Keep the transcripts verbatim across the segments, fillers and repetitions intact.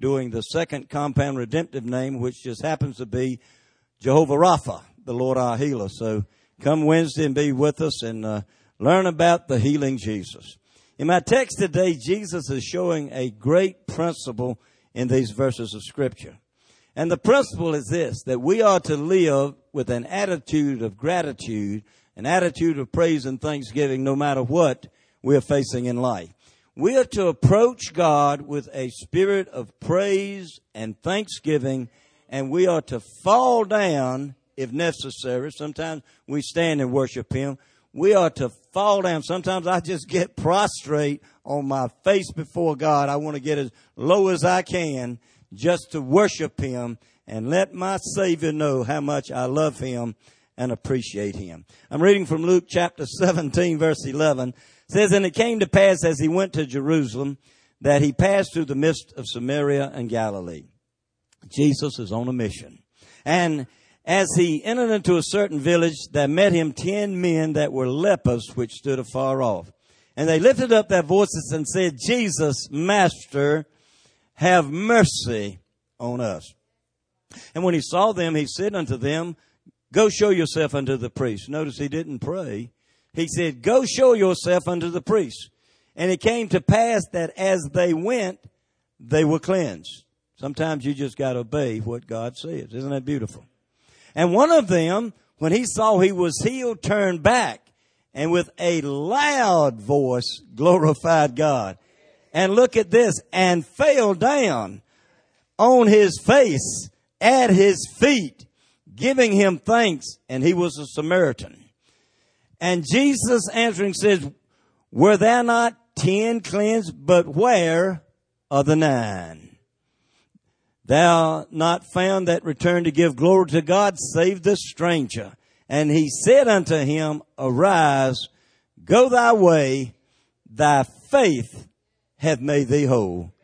doing the second compound redemptive name, which just happens to be Jehovah Rapha, the Lord our healer. So come Wednesday and be with us and uh, learn about the healing Jesus. In my text today, Jesus is showing a great principle in these verses of Scripture. And the principle is this, that we are to live with an attitude of gratitude, an attitude of praise and thanksgiving no matter what we are facing in life. We are to approach God with a spirit of praise and thanksgiving, and we are to fall down if necessary. Sometimes we stand and worship Him. We are to fall down. Sometimes I just get prostrate on my face before God. I want to get as low as I can just to worship Him and let my Savior know how much I love Him and appreciate Him. I'm reading from Luke chapter seventeen, verse eleven. It says, "And it came to pass as he went to Jerusalem that he passed through the midst of Samaria and Galilee." Jesus is on a mission. "And as he entered into a certain village, there met him ten men that were lepers, which stood afar off. And they lifted up their voices and said, Jesus, Master, have mercy on us. And when he saw them, he said unto them, Go show yourself unto the priest." Notice he didn't pray. He said, "Go show yourself unto the priest." And it came to pass that as they went, they were cleansed. Sometimes you just got to obey what God says. Isn't that beautiful? "And one of them, when he saw he was healed, turned back, and with a loud voice glorified God." And look at this, "and fell down on his face at his feet, giving him thanks." And he was a Samaritan. "And Jesus answering says, Were there not ten cleansed? But where are the nine? Thou not found that return to give glory to God, save this stranger. And he said unto him, Arise, go thy way, thy faith hath made thee whole."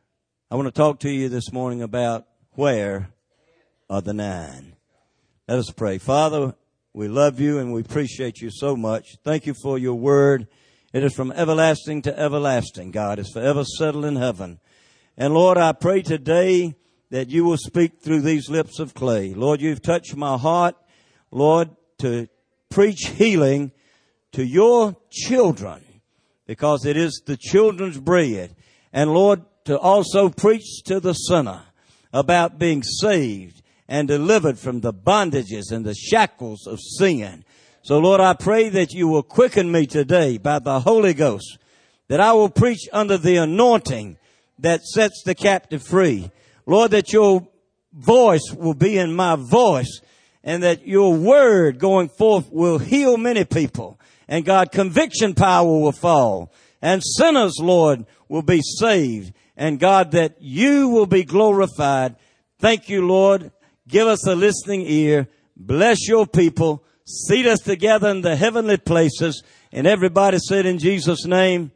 I want to talk to you this morning about where are the nine. Let us pray. Father, we love you and we appreciate you so much. Thank you for your word. It is from everlasting to everlasting, God. It's forever settled in heaven. And Lord, I pray today that you will speak through these lips of clay. Lord, you've touched my heart, Lord, to preach healing to your children, because it is the children's bread. And Lord, to also preach to the sinner about being saved and delivered from the bondages and the shackles of sin. So Lord, I pray that you will quicken me today by the Holy Ghost, that I will preach under the anointing that sets the captive free. Lord, that your voice will be in my voice, and that your word going forth will heal many people. And God, conviction power will fall. And sinners, Lord, will be saved. And God, that you will be glorified. Thank you, Lord. Give us a listening ear. Bless your people. Seat us together in the heavenly places. And everybody said in Jesus' name,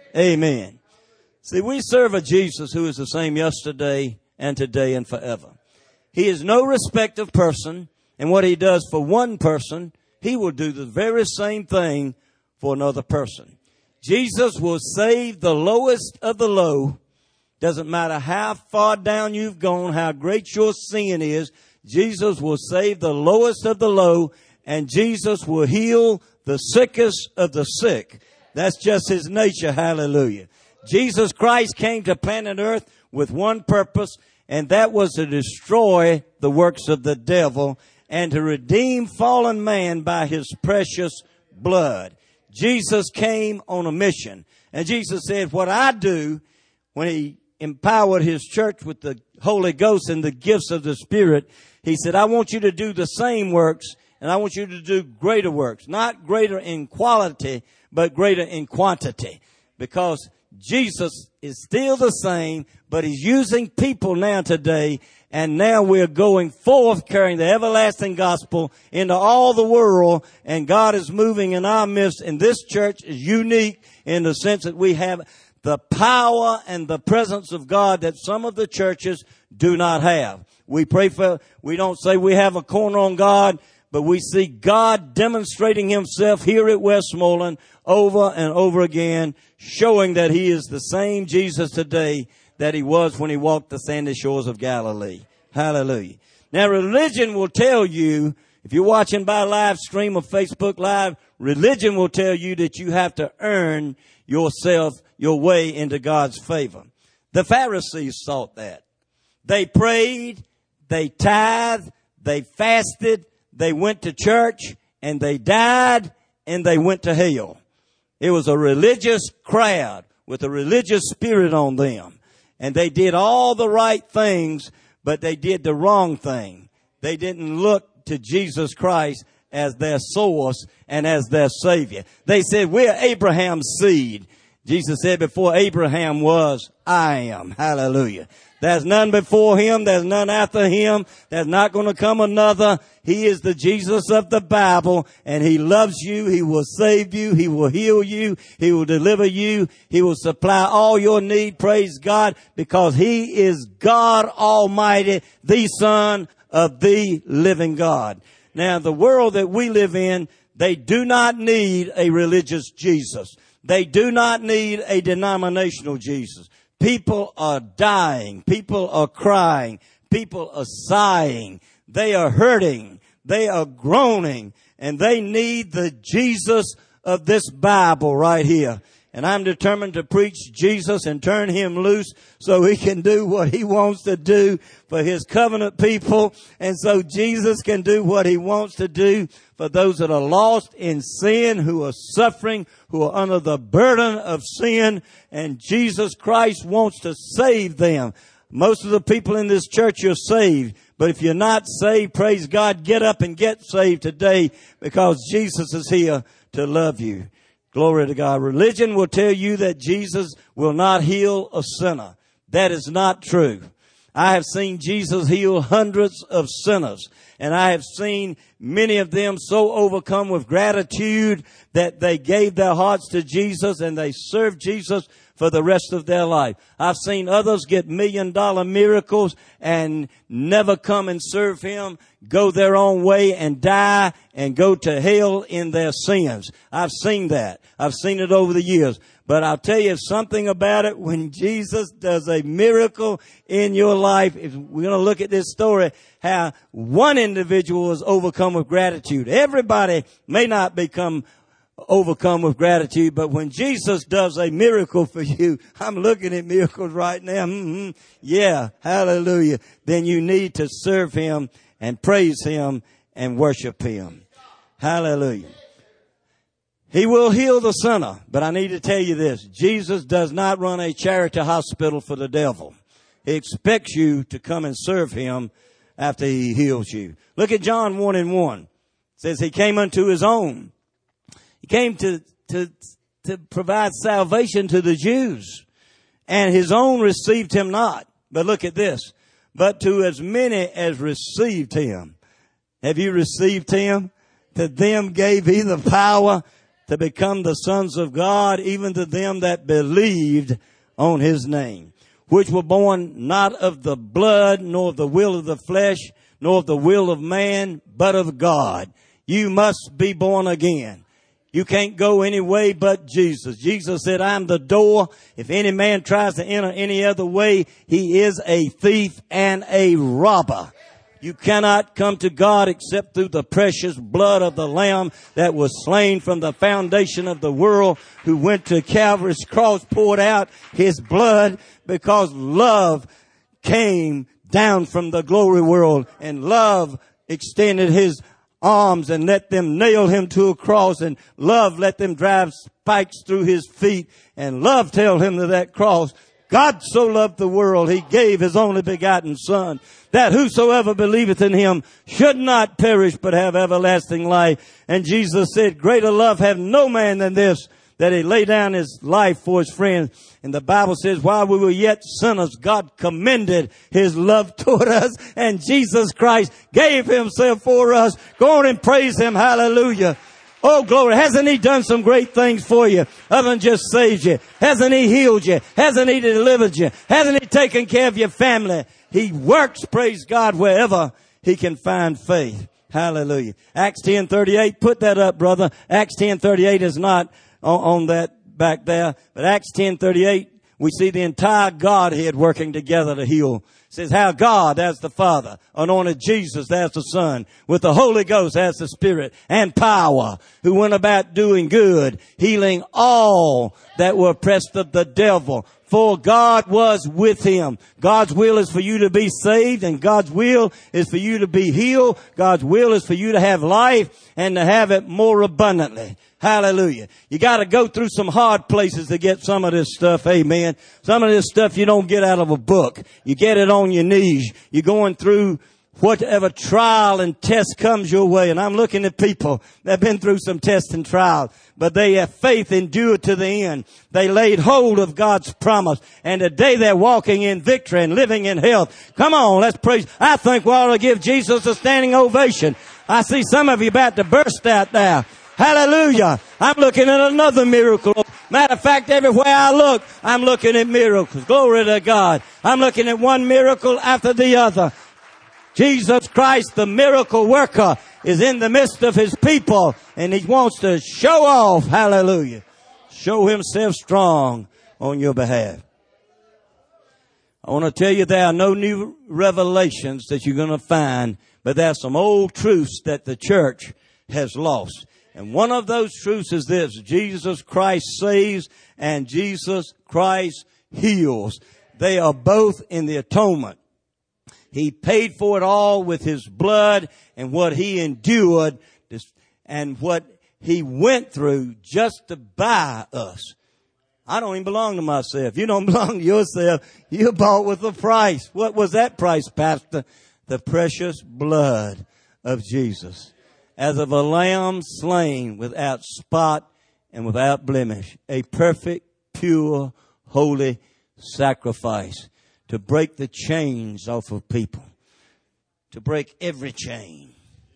Amen. See, we serve a Jesus who is the same yesterday and today and forever. He is no respect of person. And what he does for one person, he will do the very same thing for another person. Jesus will save the lowest of the low. Doesn't matter how far down you've gone, how great your sin is, Jesus will save the lowest of the low, and Jesus will heal the sickest of the sick. That's just his nature. Hallelujah. Jesus Christ came to planet Earth with one purpose, and that was to destroy the works of the devil and to redeem fallen man by his precious blood. Jesus came on a mission. And Jesus said, what I do when he empowered his church with the Holy Ghost and the gifts of the Spirit, he said, I want you to do the same works, and I want you to do greater works. Not greater in quality, but greater in quantity. Because Jesus is still the same, but he's using people now today. And now we're going forth carrying the everlasting gospel into all the world. And God is moving in our midst. And this church is unique in the sense that we have the power and the presence of God that some of the churches do not have. We pray for, we don't say we have a corner on God, but we see God demonstrating himself here at Westmoreland over and over again, showing that he is the same Jesus today that he was when he walked the sandy shores of Galilee. Hallelujah. Now, religion will tell you, if you're watching by live stream of Facebook Live, religion will tell you that you have to earn yourself, your way into God's favor. The Pharisees thought that. They prayed, they tithed, they fasted, they went to church, and they died, and they went to hell. It was a religious crowd with a religious spirit on them. And they did all the right things, but they did the wrong thing. They didn't look to Jesus Christ as their source and as their Savior. They said, we're Abraham's seed. Jesus said, before Abraham was, I am. Hallelujah. There's none before him. There's none after him. There's not going to come another. He is the Jesus of the Bible, and he loves you. He will save you. He will heal you. He will deliver you. He will supply all your need. Praise God, because he is God Almighty, the Son of the living God. Now, the world that we live in, they do not need a religious Jesus. They do not need a denominational Jesus. People are dying. People are crying. People are sighing. They are hurting. They are groaning. And they need the Jesus of this Bible right here. And I'm determined to preach Jesus and turn him loose so he can do what he wants to do for his covenant people. And so Jesus can do what he wants to do for those that are lost in sin, who are suffering, who are under the burden of sin. And Jesus Christ wants to save them. Most of the people in this church are saved. But if you're not saved, praise God, get up and get saved today, because Jesus is here to love you. Glory to God. Religion will tell you that Jesus will not heal a sinner. That is not true. I have seen Jesus heal hundreds of sinners, and I have seen many of them so overcome with gratitude that they gave their hearts to Jesus and they served Jesus for the rest of their life. I've seen others get million dollar miracles and never come and serve him, go their own way and die and go to hell in their sins. I've seen that. I've seen it over the years. But I'll tell you something about it. When Jesus does a miracle in your life, if we're going to look at this story, how one individual was overcome with gratitude. Everybody may not become overcome with gratitude, but when Jesus does a miracle for you, I'm looking at miracles right now. Mm-hmm. Yeah, hallelujah. Then you need to serve him and praise him and worship him. Hallelujah. He will heal the sinner, but I need to tell you this. Jesus does not run a charity hospital for the devil. He expects you to come and serve him after he heals you. Look at John one and one. It says he came unto his own. He came to, to, to provide salvation to the Jews, and his own received him not. But look at this. But to as many as received him. Have you received him? To them gave he the power to become the sons of God, even to them that believed on his name, which were born not of the blood, nor of the will of the flesh, nor of the will of man, but of God. You must be born again. You can't go any way but Jesus. Jesus said, I'm the door. If any man tries to enter any other way, he is a thief and a robber. You cannot come to God except through the precious blood of the Lamb that was slain from the foundation of the world, who went to Calvary's cross, poured out his blood, because love came down from the glory world, and love extended his arms and let them nail him to a cross, and love let them drive spikes through his feet, and love held him to that cross. God so loved the world, he gave his only begotten Son, that whosoever believeth in him should not perish, but have everlasting life. And Jesus said, greater love have no man than this, that he lay down his life for his friends. And the Bible says, while we were yet sinners, God commended his love toward us, and Jesus Christ gave himself for us. Go on and praise him. Hallelujah. Oh, glory. Hasn't he done some great things for you other than just saved you? Hasn't he healed you? Hasn't he delivered you? Hasn't he taken care of your family? He works, praise God, wherever he can find faith. Hallelujah. Acts ten thirty-eight. Put that up, brother. Acts ten thirty-eight is not on, on that back there. But Acts ten thirty-eight, We see the entire Godhead working together to heal. It says how God, as the Father, anointed Jesus as the Son, with the Holy Ghost as the Spirit, and power, who went about doing good, healing all that were oppressed of the devil. For God was with him. God's will is for you to be saved, and God's will is for you to be healed. God's will is for you to have life and to have it more abundantly. Hallelujah. You got to go through some hard places to get some of this stuff. Amen. Some of this stuff you don't get out of a book. You get it on your knees. You're going through whatever trial and test comes your way. And I'm looking at people that have been through some tests and trials, but they have faith endured to the end. They laid hold of God's promise, and today they're walking in victory and living in health. Come on, let's praise. I think we ought to give Jesus a standing ovation. I see some of you about to burst out there. Hallelujah. I'm looking at another miracle. Matter of fact, everywhere I look, I'm looking at miracles. Glory to God. I'm looking at one miracle after the other. Jesus Christ, the miracle worker, is in the midst of his people, and he wants to show off. Hallelujah. Show himself strong on your behalf. I want to tell you there are no new revelations that you're going to find, but there are some old truths that the church has lost. And one of those truths is this: Jesus Christ saves and Jesus Christ heals. They are both in the atonement. He paid for it all with his blood, and what he endured and what he went through just to buy us. I don't even belong to myself. You don't belong to yourself. You're bought with a price. What was that price, Pastor? The precious blood of Jesus, as of a lamb slain without spot and without blemish, a perfect, pure, holy sacrifice to break the chains off of people, to break every chain.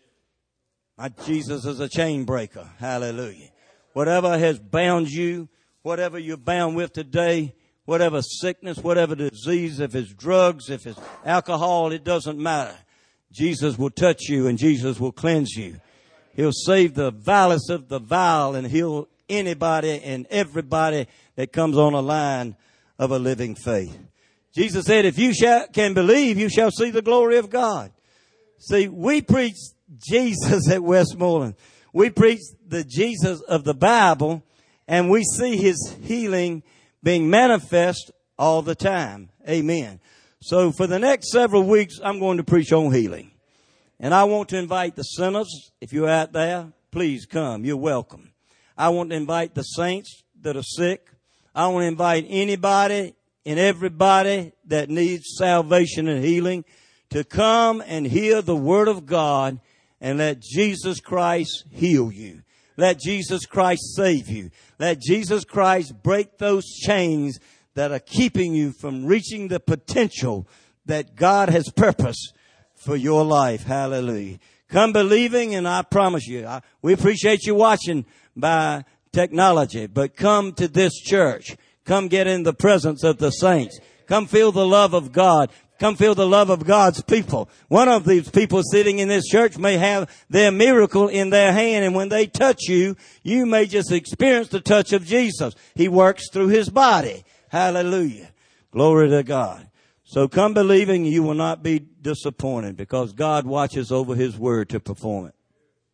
My Jesus is a chain breaker. Hallelujah. Whatever has bound you, whatever you're bound with today, whatever sickness, whatever disease, if it's drugs, if it's alcohol, it doesn't matter. Jesus will touch you and Jesus will cleanse you. He'll save the vilest of the vile and heal anybody and everybody that comes on a line of a living faith. Jesus said, if you shall, can believe, you shall see the glory of God. See, we preach Jesus at Westmoreland. We preach the Jesus of the Bible, and we see his healing being manifest all the time. Amen. So for the next several weeks, I'm going to preach on healing. And I want to invite the sinners. If you're out there, please come. You're welcome. I want to invite the saints that are sick. I want to invite anybody and everybody that needs salvation and healing to come and hear the word of God and let Jesus Christ heal you. Let Jesus Christ save you. Let Jesus Christ break those chains that are keeping you from reaching the potential that God has purposed for your life. Hallelujah. Come believing, and I promise you, I, we appreciate you watching by technology, but come to this church. Come get in the presence of the saints. Come feel the love of God. Come feel the love of God's people. One of these people sitting in this church may have their miracle in their hand, and when they touch you, you may just experience the touch of Jesus. He works through his body. Hallelujah. Glory to God. So come believing, you will not be disappointed, because God watches over his word to perform it.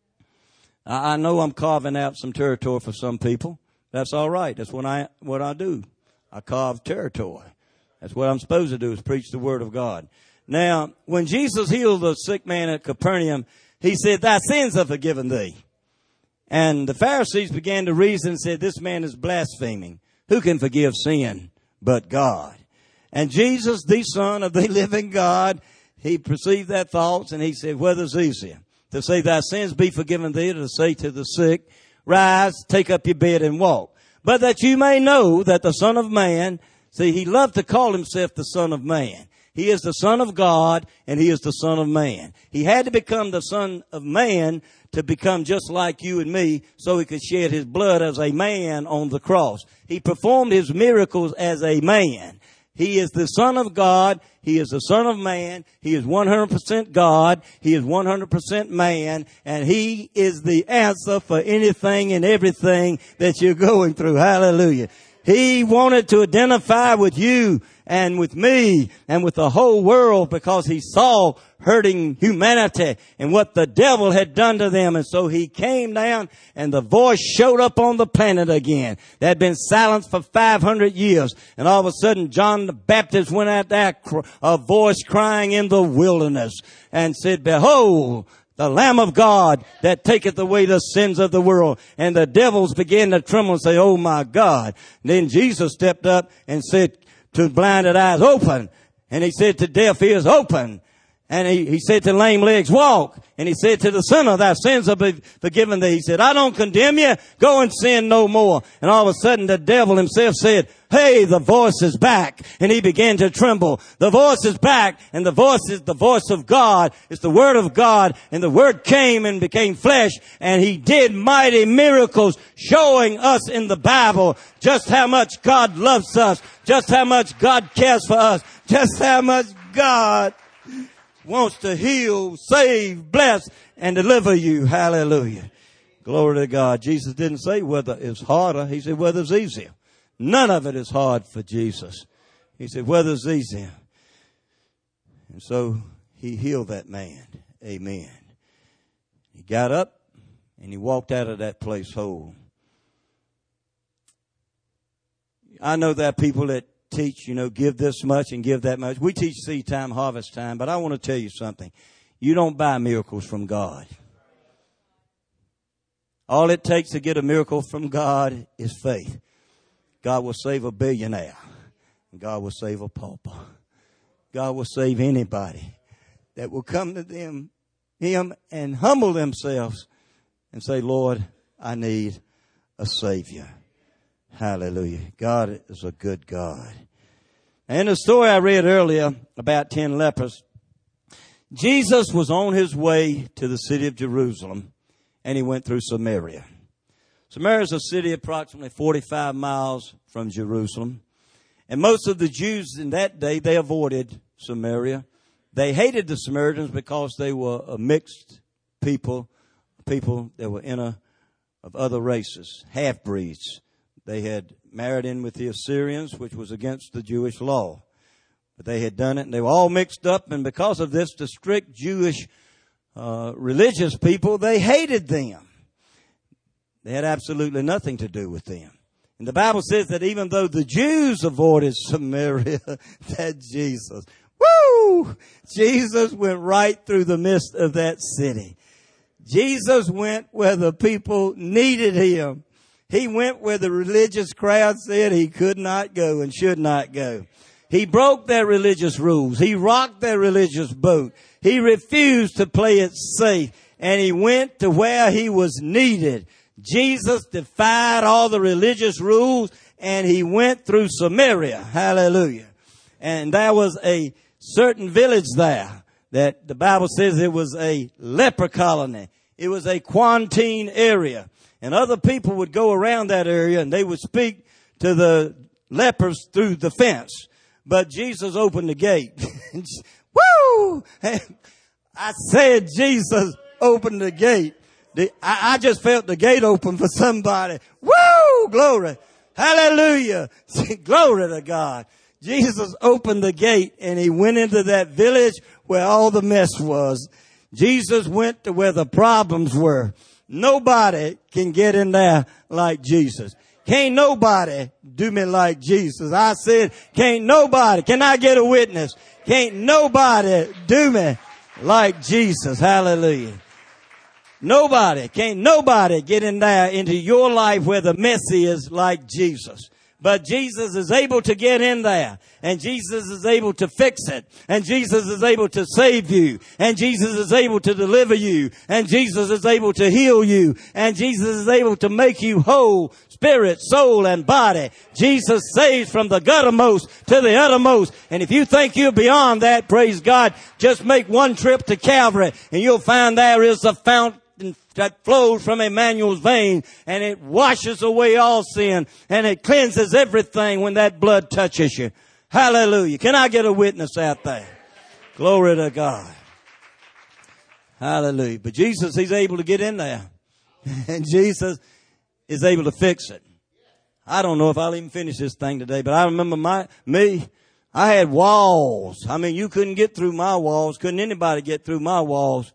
I know I'm carving out some territory for some people. That's all right. That's what I, what I do. I carve territory. That's what I'm supposed to do, is preach the word of God. Now, when Jesus healed the sick man at Capernaum, he said, thy sins are forgiven thee. And the Pharisees began to reason and said, this man is blaspheming. Who can forgive sin but God? And Jesus, the Son of the living God, he perceived their thoughts, and he said, whether's easier, to say thy sins be forgiven thee, or to say to the sick, rise, take up your bed and walk. But that you may know that the Son of Man, see, he loved to call himself the Son of Man. He is the Son of God, and he is the Son of Man. He had to become the Son of Man to become just like you and me, so he could shed his blood as a man on the cross. He performed his miracles as a man. He is the Son of God. He is the Son of Man. He is one hundred percent God. He is one hundred percent man. And he is the answer for anything and everything that you're going through. Hallelujah. He wanted to identify with you and with me and with the whole world because he saw hurting humanity and what the devil had done to them. And so he came down and the voice showed up on the planet again. They had been silenced for five hundred years. And all of a sudden John the Baptist went out there, a voice crying in the wilderness and said, behold, the Lamb of God that taketh away the sins of the world. And the devils began to tremble and say, oh my God. And then Jesus stepped up and said to blinded eyes, open. And he said to deaf ears, open. And he, he said to lame legs, walk. And he said to the sinner, thy sins are forgiven thee. He said, I don't condemn you. Go and sin no more. And all of a sudden the devil himself said, hey, the voice is back. And he began to tremble. The voice is back. And the voice is the voice of God. It's the word of God. And the word came and became flesh. And he did mighty miracles showing us in the Bible just how much God loves us. Just how much God cares for us. Just how much God wants to heal, save, bless, and deliver you. Hallelujah. Glory to God. Jesus didn't say whether it's harder. He said whether it's easier. None of it is hard for Jesus. He said whether it's easier. And so he healed that man. Amen. He got up and he walked out of that place whole. I know there are people that teach, you know, give this much and give that much. We teach seed time, harvest time, but I want to tell you something. You don't buy miracles from God. All it takes to get a miracle from God is faith. God will save a billionaire. God will save a pauper. God will save anybody that will come to them, him and humble themselves and say, Lord, I need a Savior. Hallelujah. God is a good God. And the story I read earlier about ten lepers, Jesus was on his way to the city of Jerusalem, and he went through Samaria. Samaria is a city approximately forty-five miles from Jerusalem. And most of the Jews in that day, they avoided Samaria. They hated the Samaritans because they were a mixed people, people that were in a, of other races, half-breeds. They had married in with the Assyrians, which was against the Jewish law. But they had done it, and they were all mixed up. And because of this, the strict Jewish uh, religious people, they hated them. They had absolutely nothing to do with them. And the Bible says that even though the Jews avoided Samaria, that Jesus, woo! Jesus went right through the midst of that city. Jesus went where the people needed him. He went where the religious crowd said he could not go and should not go. He broke their religious rules. He rocked their religious boat. He refused to play it safe. And he went to where he was needed. Jesus defied all the religious rules and he went through Samaria. Hallelujah. And there was a certain village there that the Bible says it was a leper colony. It was a quarantine area. And other people would go around that area and they would speak to the lepers through the fence. But Jesus opened the gate. Woo! I said Jesus opened the gate. The, I, I just felt the gate open for somebody. Woo! Glory. Hallelujah. Glory to God. Jesus opened the gate and he went into that village where all the mess was. Jesus went to where the problems were. Nobody can get in there like Jesus. Can't nobody do me like Jesus. I said, can't nobody. Can I get a witness? Can't nobody do me like Jesus. Hallelujah. Nobody, can't nobody get in there into your life where the mess is like Jesus. But Jesus is able to get in there. And Jesus is able to fix it. And Jesus is able to save you. And Jesus is able to deliver you. And Jesus is able to heal you. And Jesus is able to make you whole, spirit, soul, and body. Jesus saves from the guttermost to the uttermost. And if you think you're beyond that, praise God, just make one trip to Calvary and you'll find there is a fountain that flows from Emmanuel's vein, and it washes away all sin, and it cleanses everything when that blood touches you. Hallelujah. Can I get a witness out there? Glory to God. Hallelujah. But Jesus, he's able to get in there, and Jesus is able to fix it. I don't know if I'll even finish this thing today, but I remember my, me, I had walls. I mean, you couldn't get through my walls. Couldn't anybody get through my walls.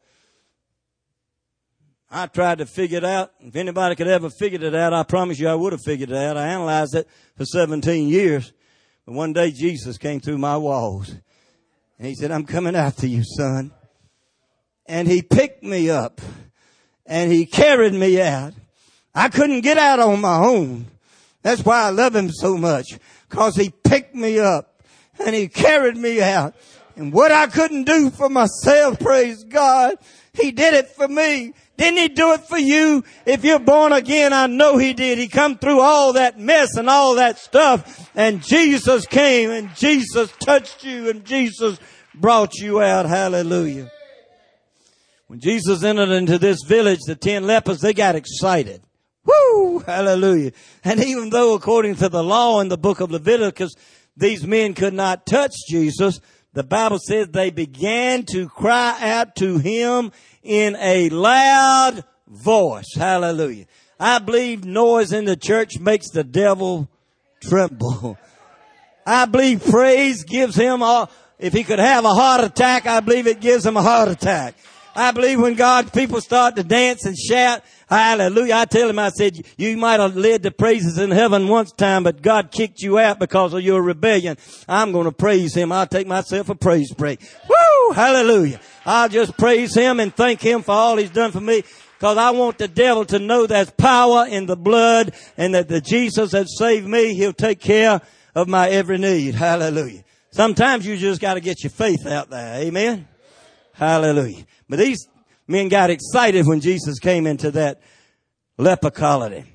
I tried to figure it out. If anybody could ever figure it out, I promise you I would have figured it out. I analyzed it for seventeen years. But one day Jesus came through my walls. And he said, I'm coming after you, son. And he picked me up. And he carried me out. I couldn't get out on my own. That's why I love him so much. Because he picked me up. And he carried me out. And what I couldn't do for myself, praise God, he did it for me. Didn't he do it for you? If you're born again, I know he did. He come through all that mess and all that stuff. And Jesus came and Jesus touched you and Jesus brought you out. Hallelujah. When Jesus entered into this village, the ten lepers, they got excited. Woo! Hallelujah. And even though according to the law in the book of Leviticus, these men could not touch Jesus, the Bible says they began to cry out to him in a loud voice. Hallelujah. I believe noise in the church makes the devil tremble. I believe praise gives him a, if he could have a heart attack, I believe it gives him a heart attack. I believe when God's people start to dance and shout, hallelujah. I tell him, I said, you might have led the praises in heaven once time, but God kicked you out because of your rebellion. I'm going to praise him. I'll take myself a praise break. Woo! Hallelujah. I'll just praise him and thank him for all he's done for me, because I want the devil to know there's power in the blood and that the Jesus that saved me, he'll take care of my every need. Hallelujah. Sometimes you just got to get your faith out there. Amen. Hallelujah. But these men got excited when Jesus came into that leper colony.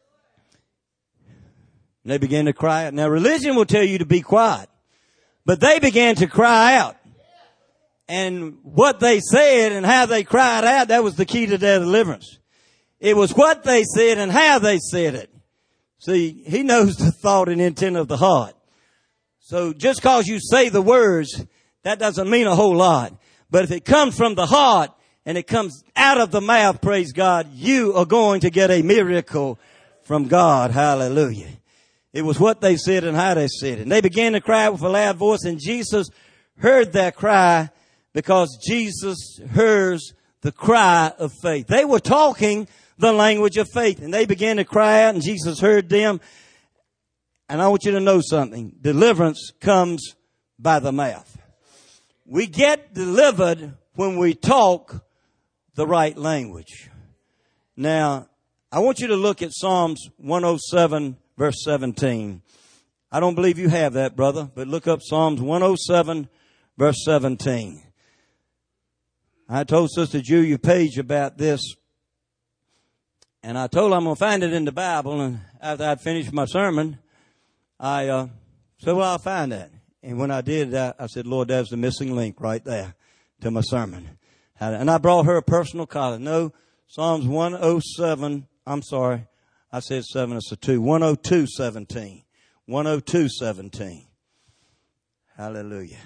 And they began to cry out. Now, religion will tell you to be quiet, but they began to cry out. And what they said and how they cried out, that was the key to their deliverance. It was what they said and how they said it. See, he knows the thought and intent of the heart. So just because you say the words, that doesn't mean a whole lot. But if it comes from the heart and it comes out of the mouth, praise God, you are going to get a miracle from God. Hallelujah. It was what they said and how they said it. And they began to cry with a loud voice, and Jesus heard their cry, because Jesus hears the cry of faith. They were talking the language of faith, and they began to cry out, and Jesus heard them. And I want you to know something. Deliverance comes by the mouth. We get delivered when we talk the right language. Now, I want you to look at Psalms one oh seven, verse seventeen. I don't believe you have that, brother, but look up Psalms one oh seven, verse seventeen. I told Sister Julia Page about this, and I told her I'm going to find it in the Bible, and after I'd finished my sermon, I uh, said, well, I'll find that. And when I did that, I said, Lord, there's the missing link right there to my sermon. And I brought her a personal copy. No, Psalms one oh seven, I'm sorry, I said seven, it's a two. one oh two, seventeen. one oh two, seventeen. Hallelujah.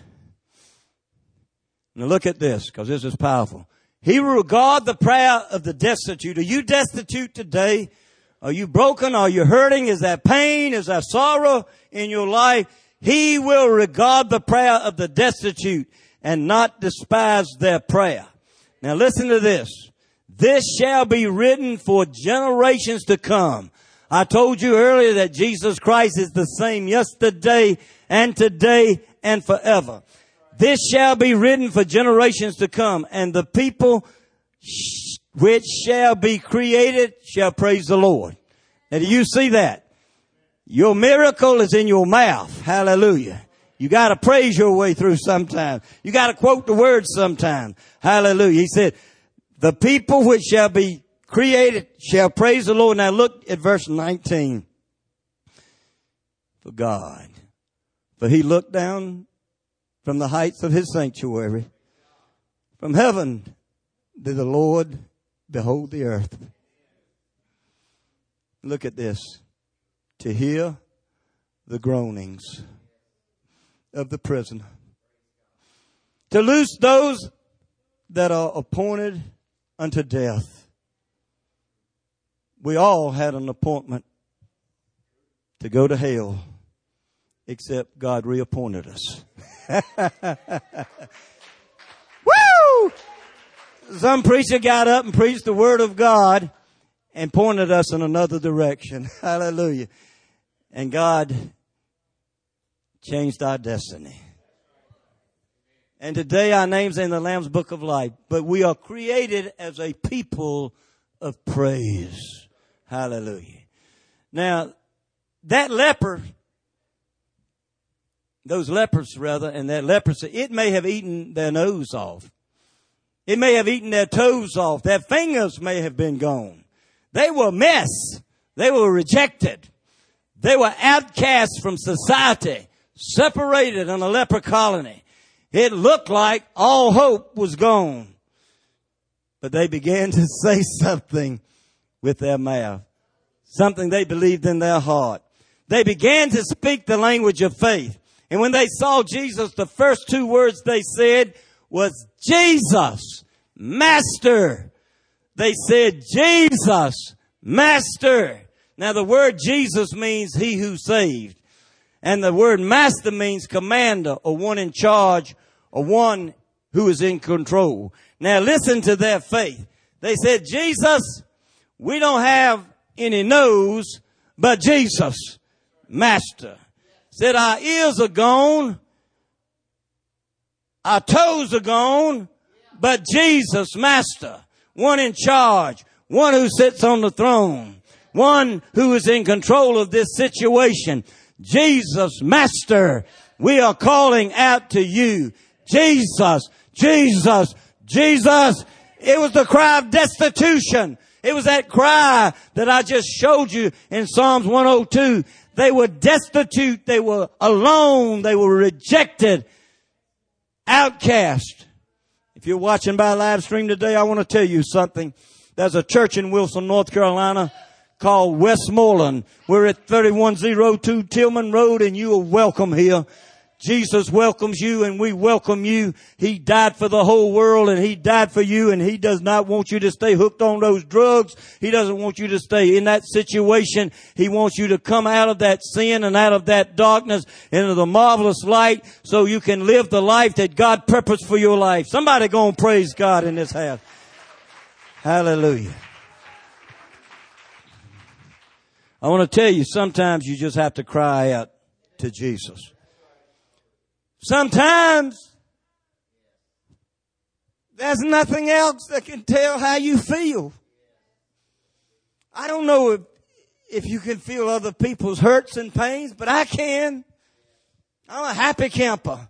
Now look at this, because this is powerful. He will regard the prayer of the destitute. Are you destitute today? Are you broken? Are you hurting? Is there pain? Is there sorrow in your life? He will regard the prayer of the destitute and not despise their prayer. Now listen to this. This shall be written for generations to come. I told you earlier that Jesus Christ is the same yesterday and today and forever. This shall be written for generations to come, and the people which shall be created shall praise the Lord. Now, do you see that? Your miracle is in your mouth. Hallelujah. You got to praise your way through sometime. You got to quote the word sometime. Hallelujah. He said, the people which shall be created shall praise the Lord. Now look at verse nineteen. For God, for he looked down from the heights of his sanctuary. From heaven did the Lord behold the earth. Look at this. To hear the groanings of the prisoner. To loose those that are appointed unto death. We all had an appointment to go to hell, except God reappointed us. Woo! Some preacher got up and preached the word of God and pointed us in another direction. Hallelujah. And God changed our destiny. And today our name's in the Lamb's Book of Life. But we are created as a people of praise. Hallelujah. Now, that leper, those lepers rather, and that leprosy, it may have eaten their nose off. It may have eaten their toes off. Their fingers may have been gone. They were a mess. They were rejected. They were outcasts from society, separated in a leper colony. It looked like all hope was gone. But they began to say something with their mouth, something they believed in their heart. They began to speak the language of faith. And when they saw Jesus, the first two words they said was, Jesus, Master. They said, Jesus, Master. Now the word Jesus means he who saved. And the word master means commander or one in charge or one who is in control. Now listen to their faith. They said, Jesus, we don't have any nose, but Jesus, Master. Said our ears are gone, our toes are gone, but Jesus, Master. One in charge, one who sits on the throne, one who is in control of this situation. Jesus, Master, we are calling out to you. Jesus, Jesus, Jesus. It was the cry of destitution. It was that cry that I just showed you in Psalms one oh two. They were destitute. They were alone. They were rejected. Outcast. If you're watching by live stream today, I want to tell you something. There's a church in Wilson, North Carolina called Westmoreland. We're at thirty-one oh two Tillman Road, and you are welcome here. Jesus welcomes you, and we welcome you. He died for the whole world, and he died for you, and he does not want you to stay hooked on those drugs. He doesn't want you to stay in that situation. He wants you to come out of that sin and out of that darkness into the marvelous light so you can live the life that God purposed for your life. Somebody go and praise God in this house. Hallelujah. I want to tell you, sometimes you just have to cry out to Jesus. Sometimes there's nothing else that can tell how you feel. I don't know if, if you can feel other people's hurts and pains, but I can. I'm a happy camper.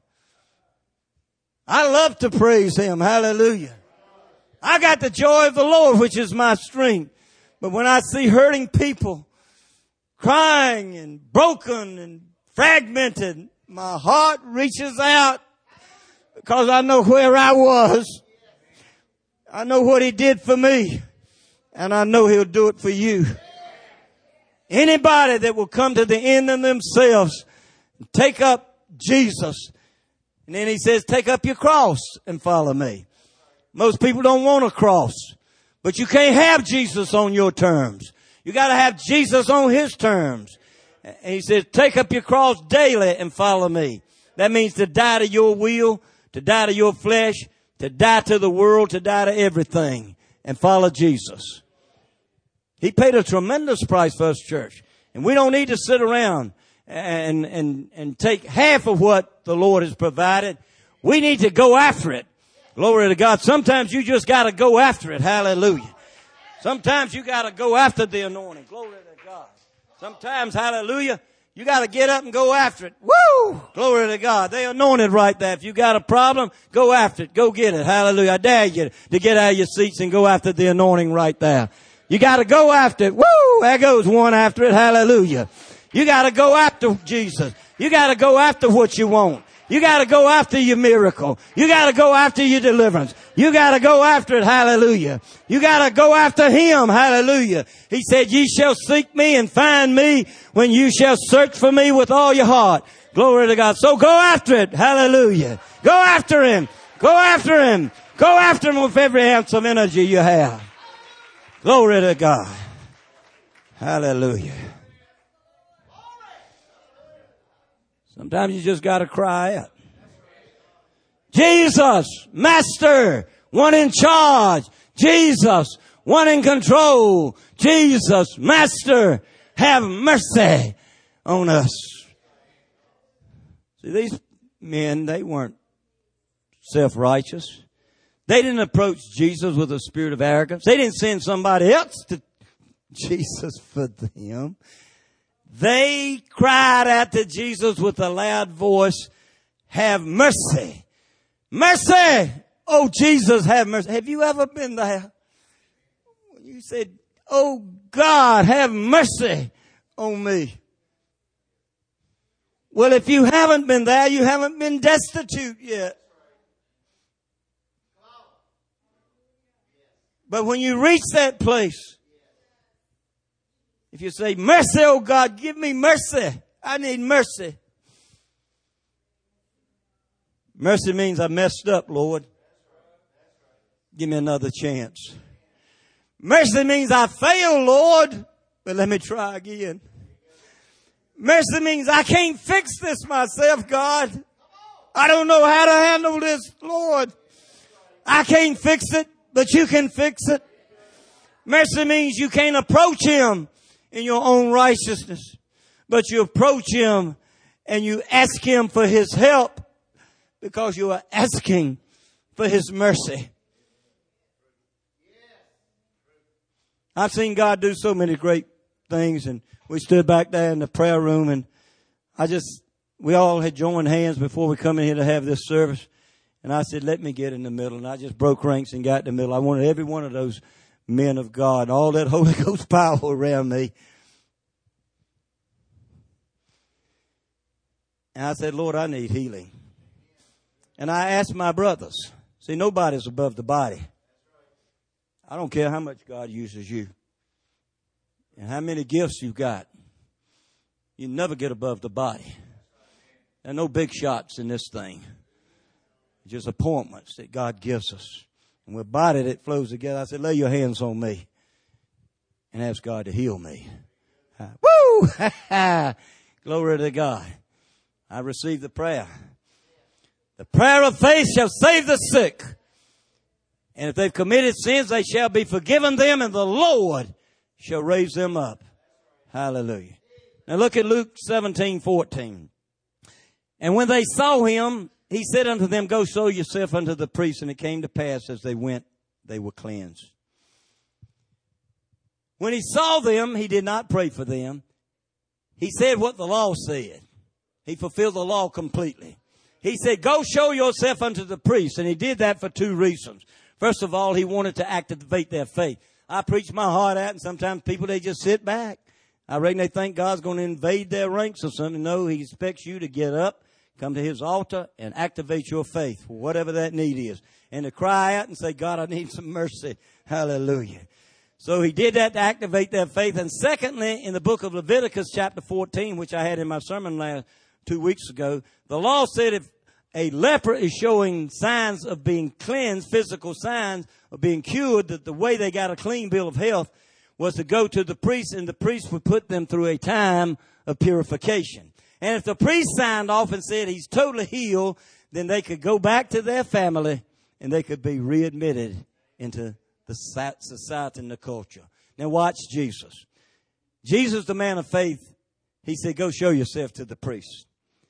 I love to praise him. Hallelujah. I got the joy of the Lord, which is my strength. But when I see hurting people crying and broken and fragmented, my heart reaches out because I know where I was. I know what he did for me, and I know he'll do it for you. Anybody that will come to the end of themselves, take up Jesus. And then he says, take up your cross and follow me. Most people don't want a cross, but you can't have Jesus on your terms. You got to have Jesus on his terms. And he says, take up your cross daily and follow me. That means to die to your will, to die to your flesh, to die to the world, to die to everything, and follow Jesus. He paid a tremendous price for us, church. And we don't need to sit around and, and, and take half of what the Lord has provided. We need to go after it. Glory to God. Sometimes you just got to go after it. Hallelujah. Sometimes you got to go after the anointing. Glory to God. Sometimes, hallelujah, you got to get up and go after it. Woo! Glory to God. They anointed right there. If you got a problem, go after it. Go get it. Hallelujah. I dare you to get out of your seats and go after the anointing right there. You got to go after it. Woo! There goes one after it. Hallelujah. You got to go after Jesus. You got to go after what you want. You got to go after your miracle. You got to go after your deliverance. You got to go after it. Hallelujah. You got to go after him. Hallelujah. He said, ye shall seek me and find me when you shall search for me with all your heart. Glory to God. So go after it. Hallelujah. Go after him. Go after him. Go after him with every ounce of energy you have. Glory to God. Hallelujah. Sometimes you just got to cry out. Jesus, Master, one in charge. Jesus, one in control. Jesus, Master, have mercy on us. See, these men, they weren't self-righteous. They didn't approach Jesus with a spirit of arrogance. They didn't send somebody else to Jesus for them. They cried out to Jesus with a loud voice, have mercy. Mercy! Oh, Jesus, have mercy. Have you ever been there? When you said, oh, God, have mercy on me. Well, if you haven't been there, you haven't been destitute yet. But when you reach that place, if you say, mercy, oh God, give me mercy. I need mercy. Mercy means I messed up, Lord. Give me another chance. Mercy means I failed, Lord, but let me try again. Mercy means I can't fix this myself, God. I don't know how to handle this, Lord. I can't fix it, but you can fix it. Mercy means you can't approach Him in your own righteousness, but you approach Him and you ask Him for His help because you are asking for His mercy. I've seen God do so many great things, and we stood back there in the prayer room, and I just, we all had joined hands before we come in here to have this service. And I said, let me get in the middle. And I just broke ranks and got in the middle. I wanted every one of those men of God, all that Holy Ghost power around me. And I said, Lord, I need healing. And I asked my brothers. See, nobody's above the body. I don't care how much God uses you and how many gifts you've got. You never get above the body. There are no big shots in this thing. Just appointments that God gives us. And with body that flows together, I said, lay your hands on me and ask God to heal me. Woo! Glory to God. I received the prayer. The prayer of faith shall save the sick. And if they've committed sins, they shall be forgiven them, and the Lord shall raise them up. Hallelujah. Now look at Luke seventeen fourteen. And when they saw him, he said unto them, go show yourself unto the priest. And it came to pass as they went, they were cleansed. When he saw them, he did not pray for them. He said what the law said. He fulfilled the law completely. He said, go show yourself unto the priest. And he did that for two reasons. First of all, he wanted to activate their faith. I preach my heart out, and sometimes people, they just sit back. I reckon they think God's going to invade their ranks or something. No, he expects you to get up, come to his altar, and activate your faith for whatever that need is. And to cry out and say, God, I need some mercy. Hallelujah. So he did that to activate their faith. And secondly, in the book of Leviticus chapter fourteen, which I had in my sermon last two weeks ago, the law said if a leper is showing signs of being cleansed, physical signs of being cured, that the way they got a clean bill of health was to go to the priest, and the priest would put them through a time of purification. And if the priest signed off and said he's totally healed, then they could go back to their family and they could be readmitted into the society and the culture. Now watch Jesus. Jesus, the man of faith, he said, go show yourself to the priest.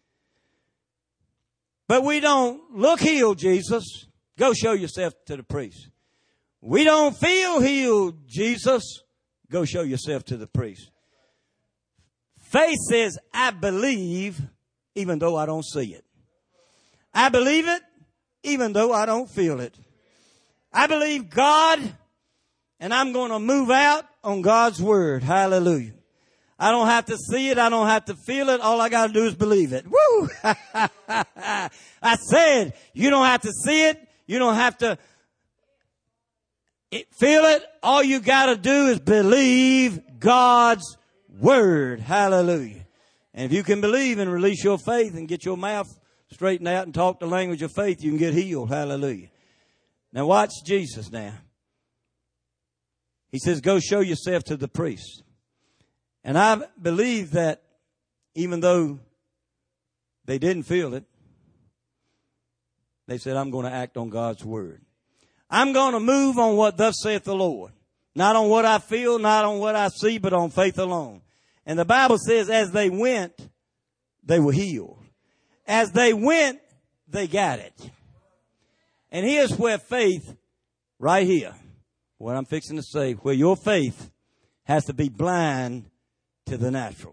But we don't look healed, Jesus. Go show yourself to the priest. We don't feel healed, Jesus. Go show yourself to the priest. Faith says, I believe, even though I don't see it. I believe it, even though I don't feel it. I believe God, and I'm going to move out on God's word. Hallelujah. I don't have to see it. I don't have to feel it. All I got to do is believe it. Woo! I said, you don't have to see it. You don't have to feel it. All you got to do is believe God's word. Hallelujah. And if you can believe and release your faith and get your mouth straightened out and talk the language of faith, you can get healed. Hallelujah. Now watch Jesus now. He says, go show yourself to the priest. And I believe that even though They didn't feel it. They said, I'm going to act on God's word. I'm going to move on what thus saith the Lord. Not on what I feel, not on what I see, but on faith alone. And the Bible says as they went, they were healed. As they went, they got it. And here's where faith, right here, what I'm fixing to say, where your faith has to be blind to the natural.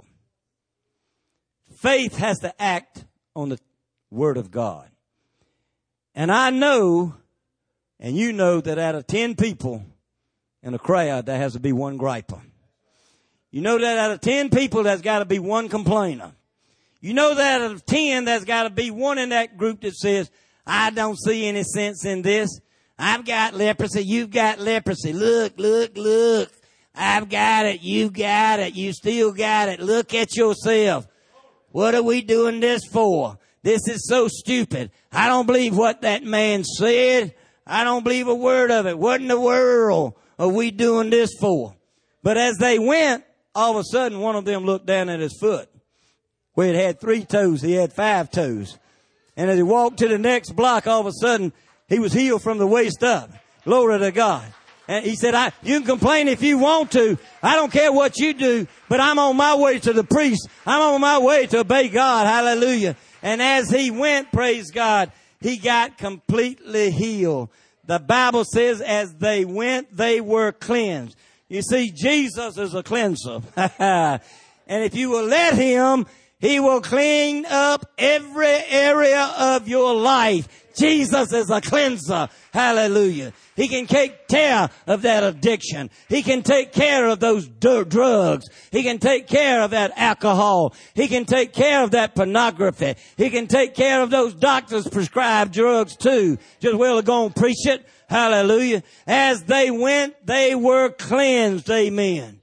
Faith has to act on the word of God. And I know, and you know, that out of ten people in a crowd, there has to be one griper. You know that out of ten people, there's got to be one complainer. You know that out of ten, there's got to be one in that group that says, I don't see any sense in this. I've got leprosy. You've got leprosy. Look, look, look. I've got it. You've got it. You still got it. Look at yourself. What are we doing this for? This is so stupid. I don't believe what that man said. I don't believe a word of it. What in the world are we doing this for? But as they went, all of a sudden one of them looked down at his foot. Where it had three toes, he had five toes. And as he walked to the next block, all of a sudden he was healed from the waist up. Glory to God. And he said, I, you can complain if you want to. I don't care what you do, but I'm on my way to the priest. I'm on my way to obey God. Hallelujah. And as he went, praise God, he got completely healed. The Bible says as they went, they were cleansed. You see, Jesus is a cleanser. And if you will let him, he will clean up every area of your life. Jesus is a cleanser. Hallelujah. He can take care of that addiction. He can take care of those d- drugs. He can take care of that alcohol. He can take care of that pornography. He can take care of those doctors prescribed drugs too. Just well go and preach it. Hallelujah. As they went, they were cleansed. Amen.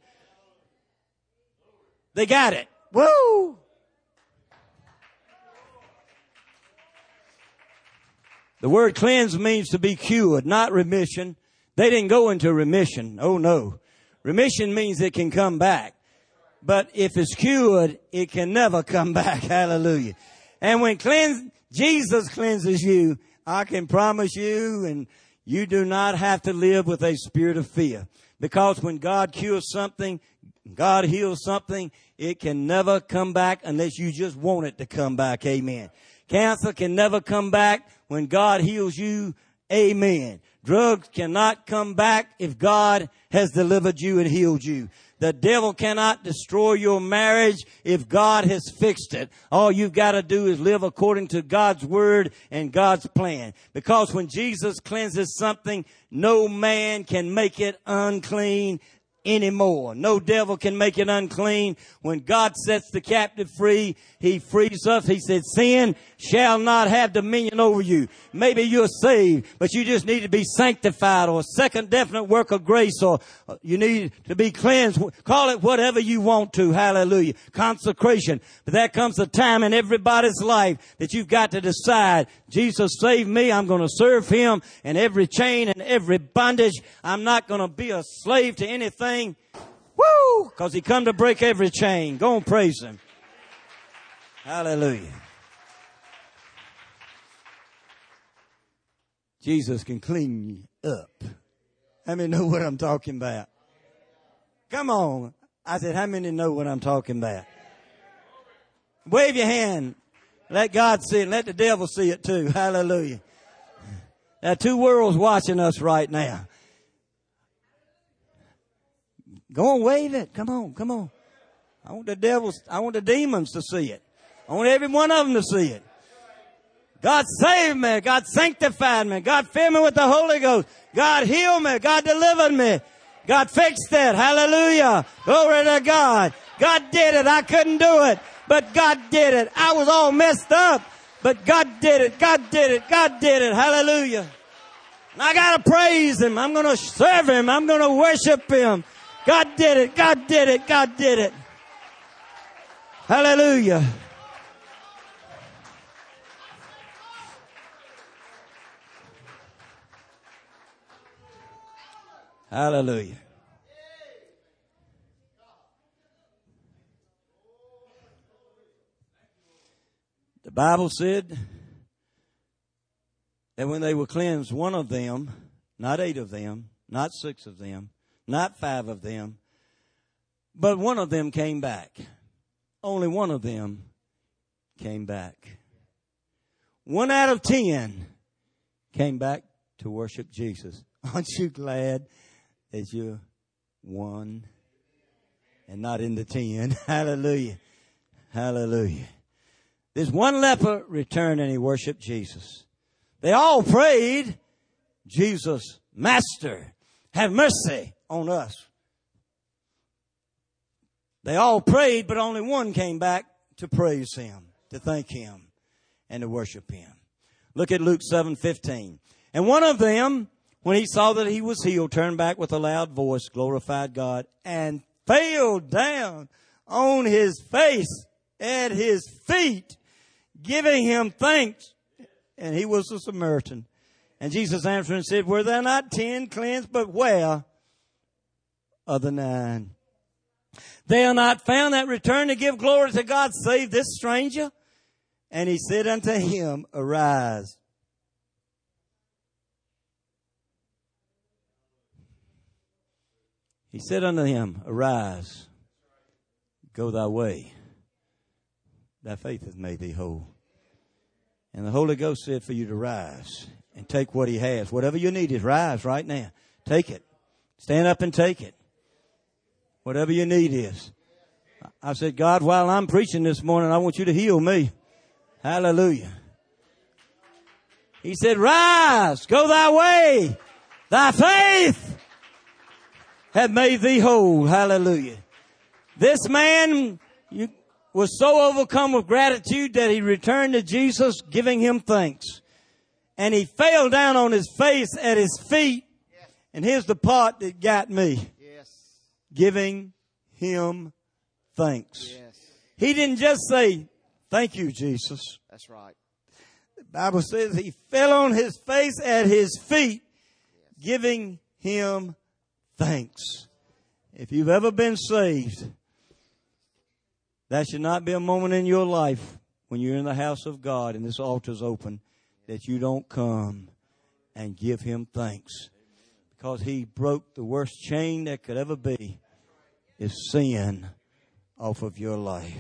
They got it. Woo! The word cleanse means to be cured, not remission. They didn't go into remission. Oh no. Remission means it can come back. But if it's cured, it can never come back. Hallelujah. And when cleanse, Jesus cleanses you, I can promise you, and you do not have to live with a spirit of fear. Because when God cures something, God heals something, it can never come back unless you just want it to come back. Amen. Cancer can never come back when God heals you. Amen. Drugs cannot come back if God has delivered you and healed you. The devil cannot destroy your marriage if God has fixed it. All you've got to do is live according to God's word and God's plan. Because when Jesus cleanses something, no man can make it unclean anymore. No devil can make it unclean. When God sets the captive free, he frees us. He said, sin shall not have dominion over you. Maybe you're saved, but you just need to be sanctified, or a second definite work of grace, or you need to be cleansed. Call it whatever you want to. Hallelujah. Consecration. But there comes a time in everybody's life that you've got to decide, Jesus saved me. I'm going to serve him, and every chain and every bondage. I'm not going to be a slave to anything. Woo! Because he come to break every chain. Go and praise him. Hallelujah. Jesus can clean you up. How many know what I'm talking about? Come on. I said, how many know what I'm talking about? Wave your hand. Let God see it. Let the devil see it too. Hallelujah. There are two worlds watching us right now. Go and wave it. Come on, come on. I want the devils, I want the demons to see it. I want every one of them to see it. God saved me. God sanctified me. God filled me with the Holy Ghost. God healed me. God delivered me. God fixed it. Hallelujah. Glory to God. God did it. I couldn't do it, but God did it. I was all messed up, but God did it. God did it. God did it. Hallelujah. And I got to praise him. I'm going to serve him. I'm going to worship him. God did it. God did it. God did it. Hallelujah. Hallelujah. The Bible said that when they were cleansed, one of them, not eight of them, not six of them, not five of them, but one of them came back. Only one of them came back. One out of ten came back to worship Jesus. Aren't you glad that you're one and not in the ten? Hallelujah. Hallelujah. This one leper returned and he worshiped Jesus. They all prayed, Jesus, Master, have mercy on us. They all prayed, but only one came back to praise him, to thank him, and to worship him. Look at Luke seven fifteen. And one of them, when he saw that he was healed, turned back with a loud voice, glorified God, and fell down on his face at his feet, giving him thanks. And he was a Samaritan. And Jesus answered and said, were there not ten cleansed, but where are the nine? They are not found that return to give glory to God, save this stranger. And he said unto him, arise. He said unto him, arise, go thy way. Thy faith hath made thee whole. And the Holy Ghost said for you to rise and take what he has. Whatever you need is rise right now. Take it. Stand up and take it. Whatever you need is. I said, God, while I'm preaching this morning, I want you to heal me. Hallelujah. He said, rise, go thy way. Thy faith hath made thee whole. Hallelujah. This man you, was so overcome with gratitude that he returned to Jesus, giving him thanks. And he fell down on his face at his feet. Yes. And here's the part that got me. Yes. Giving him thanks. Yes. He didn't just say, thank you, Jesus. That's right. The Bible says he fell on his face at his feet, yes, giving him thanks. If you've ever been saved, that should not be a moment in your life when you're in the house of God and this altar's open that you don't come and give him thanks. Because he broke the worst chain that could ever be, is sin off of your life.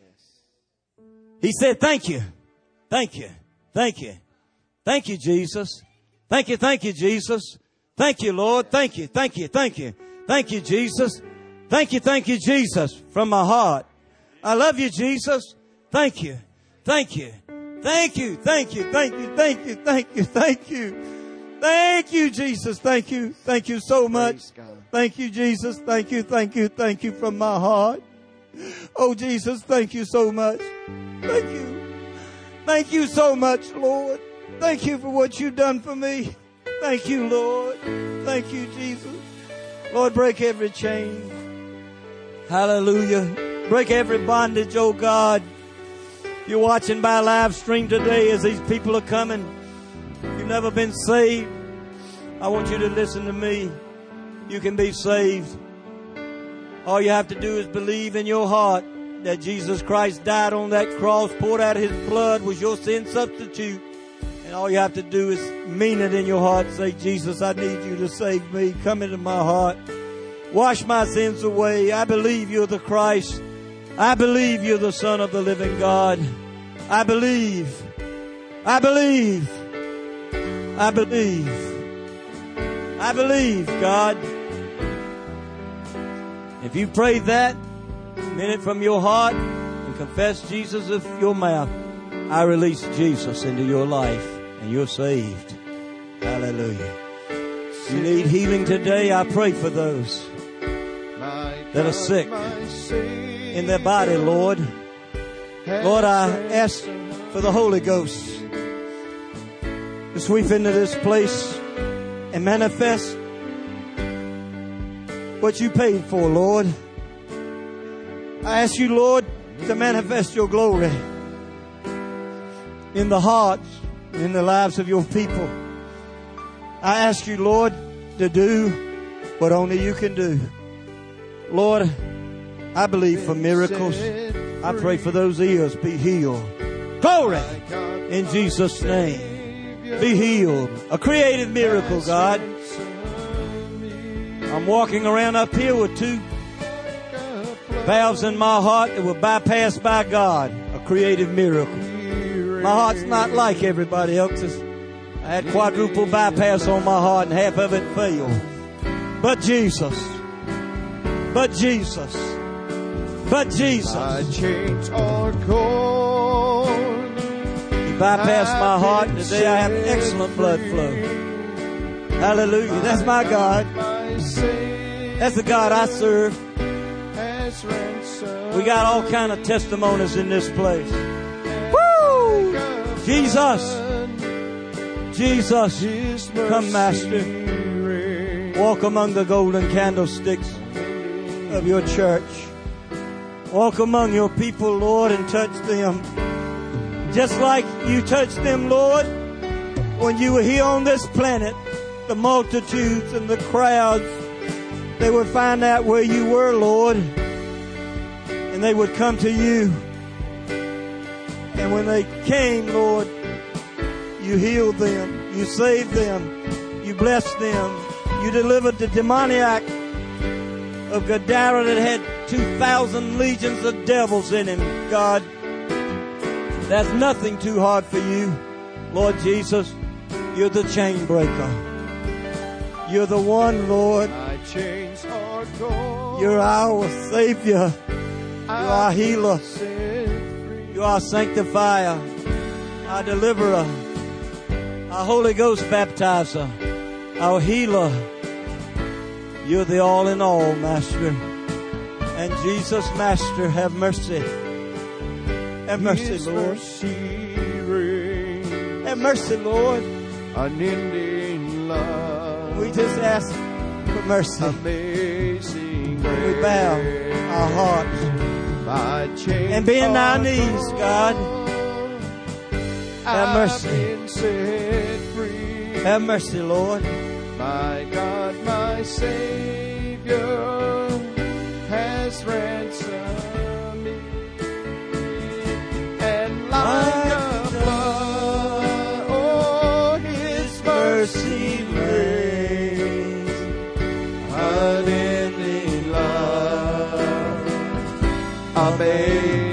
He said, thank you, thank you, thank you, thank you, Jesus. Thank you, thank you, Jesus. Thank you, Lord. Thank you, thank you, thank you. Thank you, Jesus. Thank you, thank you, Jesus, from my heart. I love you, Jesus. Thank you, thank you, thank you, thank you, thank you, thank you, thank you, thank you. Thank you, Jesus. Thank you. Thank you so much. Thank you, Jesus. Thank you, thank you, thank you from my heart. Oh, Jesus, thank you so much. Thank you. Thank you so much, Lord. Thank you for what you've done for me. Thank you, Lord. Thank you, Jesus. Lord, break every chain. Hallelujah. Break every bondage, oh God. You're watching by live stream today as these people are coming. You've never been saved. I want you to listen to me. You can be saved. All you have to do is believe in your heart that Jesus Christ died on that cross, poured out his blood, was your sin substitute. And all you have to do is mean it in your heart. Say, Jesus, I need you to save me. Come into my heart. Wash my sins away. I believe you're the Christ. I believe you're the Son of the living God. I believe. I believe. I believe. I believe, God. If you prayed that, meant it from your heart, and confess Jesus with your mouth, I release Jesus into your life, and you're saved. Hallelujah. If you need healing today, I pray for those that are sick in their body, Lord. Lord, I ask for the Holy Ghost to sweep into this place and manifest what you paid for, Lord. I ask you, Lord, to manifest your glory in the hearts, in the lives of your people. I ask you, Lord, to do what only you can do. Lord, I believe for miracles. I pray for those ears be healed. Glory. In Jesus' name. Be healed. A creative miracle, God. I'm walking around up here with two valves in my heart that were bypassed by God. A creative miracle. My heart's not like everybody else's. I had quadruple bypass on my heart and half of it failed. But Jesus. But Jesus. But Jesus. My chains are gone. He bypassed my heart, and today I have excellent blood flow. Hallelujah. That's my God. That's the God I serve. We got all kind of testimonies in this place. Woo! Jesus. Jesus. Come, Master. Walk among the golden candlesticks of your church. Walk among your people, Lord, and touch them. Just like you touched them, Lord, when you were here on this planet, the multitudes and the crowds, they would find out where you were, Lord, and they would come to you. And when they came, Lord, you healed them, you saved them, you blessed them, you delivered the demoniac of Gadara that had two thousand legions of devils in him. God, there's nothing too hard for you. Lord Jesus, you're the chain breaker. You're the one, Lord. My chains are gone. You're our Savior. You're our healer. You're our sanctifier, our deliverer, our Holy Ghost baptizer, our healer. You're the all in all, Master. And Jesus, Master, have mercy. Have mercy, Lord. Have mercy, Lord. Unending love. We just ask for mercy. Amazing We grace. bow our hearts My chains and bend our are knees, gone. God. Have mercy. I've been set free. Have mercy, Lord. My God, my Savior has ransomed me, and like a flood, oh, His mercy reigns, unending love, amazing.